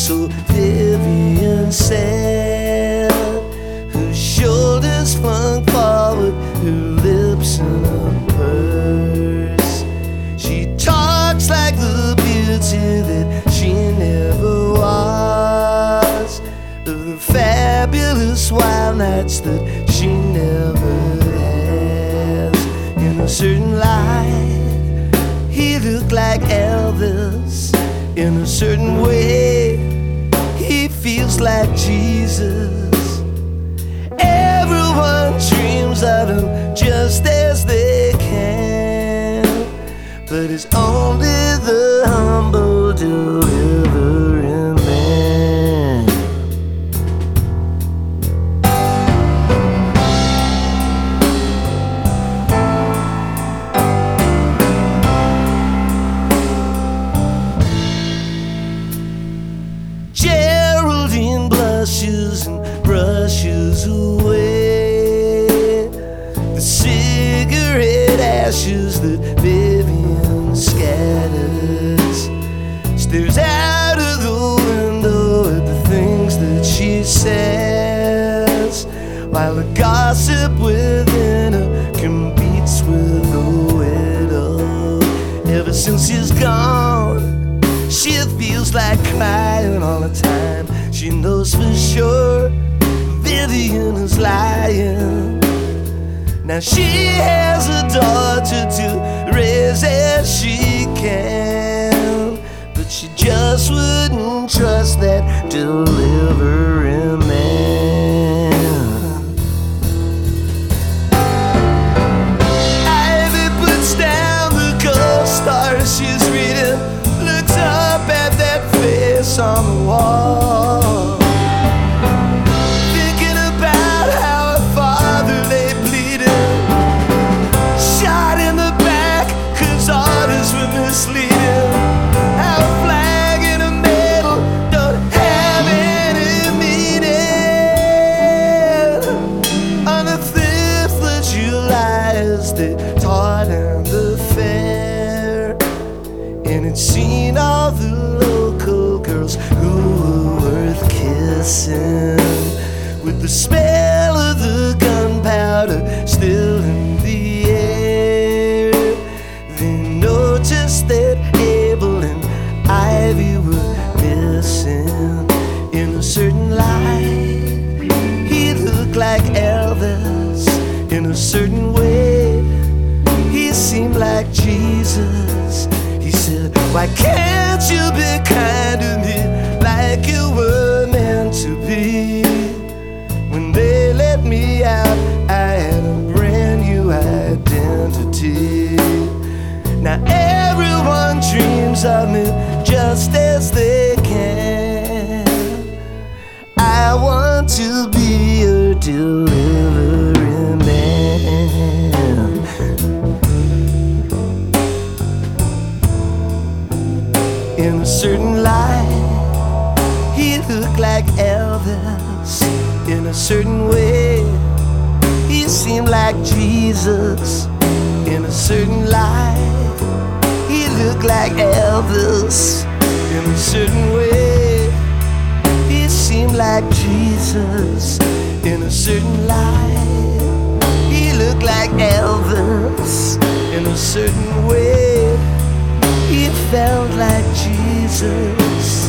so heavy and sad, her shoulders flung forward, her lips in a purse. She talks like the beauty that she never was, the fabulous wild nights that she never has. In a certain light, he looked like Elvis. In a certain way, he feels like Jesus. Everyone dreams of him just as they can, but it's only the humble delivering man. Geraldine blushes and brushes away the cigarette ashes that Vivian scatters, stares out of the window at the things that she says, while the gossip within her competes with the widow. Ever since he's gone, she feels like crying all the time. She knows for sure Vivian is lying. Now she has a daughter to raise as she can, but she just wouldn't trust that delivering man. Ivy puts down the gold star she's reading, looks up at that face on the wall, thinking about how her father lay bleeding, shot in the back 'cause orders were misleading. How a flag and a medal don't have any meaning. On the 5th of July as they tore down the fair, and it seen all the local girls who were worth kissing, with the smell of the gunpowder still in the air. They noticed that Abel and Ivy were missing. In a certain light, he looked like Elvis. In a certain way, he seemed like Jesus. He said, why can't you be kind to me like you were meant to be? When they let me out, I had a brand new identity. Now everyone dreams of me just as they can. I want to be your delivering man. In a certain light, he looked like Elvis. In a certain way, he seemed like Jesus. In a certain light, he looked like Elvis. In a certain way, he seemed like Jesus. In a certain light, he looked like Elvis. In a certain way, he felt like Jesus.